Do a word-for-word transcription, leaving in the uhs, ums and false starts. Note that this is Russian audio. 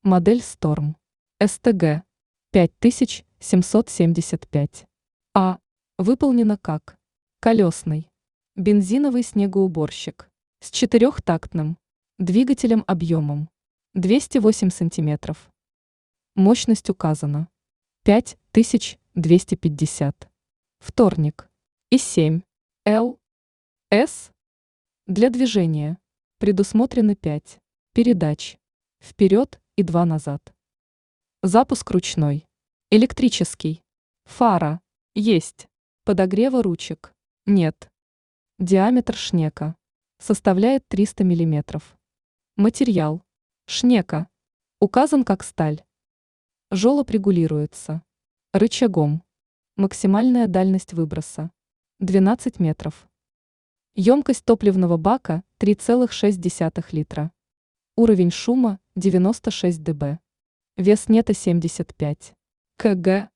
Модель Storm. эс тэ гэ пять тысяч семьсот семьдесят пять. А. Выполнена как колесный бензиновый снегоуборщик с четырехтактным двигателем объемом двести восемь сантиметров. Мощность указана пять тысяч двести пятьдесят. Вторник. И семь. Л. С. Для движения предусмотрены пять передач вперед и два назад. Запуск ручной. Электрический. Фара. Есть. Подогрева ручек. Нет. Диаметр шнека составляет триста миллиметров. Материал. Шнека. Указан как сталь. Жолоб регулируется рычагом. Максимальная дальность выброса двенадцать метров. Емкость топливного бака три целых шесть десятых литра. Уровень шума девяносто шесть дБ. Вес нета семьдесят пять килограмм.